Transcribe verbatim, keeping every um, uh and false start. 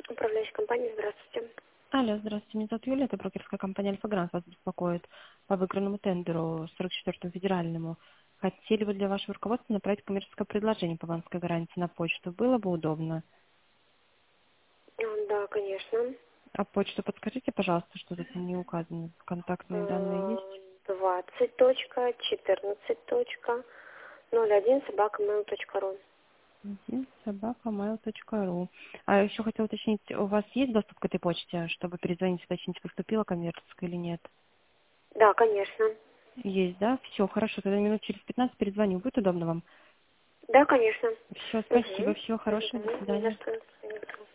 Управляющая компания, здравствуйте. Алло, здравствуйте. Меня зовут Юлия, это брокерская компания «Альфа-Грант» вас беспокоит по выигранному тендеру сорок четвёртому федеральному. Хотели бы для вашего руководства направить коммерческое предложение по банковской гарантии на почту. Было бы удобно. А, Да, конечно. А почту подскажите, пожалуйста, что тут не указано. Контактные данные Э, есть? двадцать точка четырнадцать точка ноль один собака mail точка ру. Один собака mail точка ру. А еще хотела уточнить, у вас есть доступ к этой почте, чтобы перезвонить, уточнить, поступила коммерческая или нет? Да, конечно. Есть, да? Все, хорошо. Тогда минут через пятнадцать перезвоню. Будет удобно вам? Да, конечно. Все, спасибо. Угу. Всего До хорошего. До свидания. Не за свидания. что. До свидания.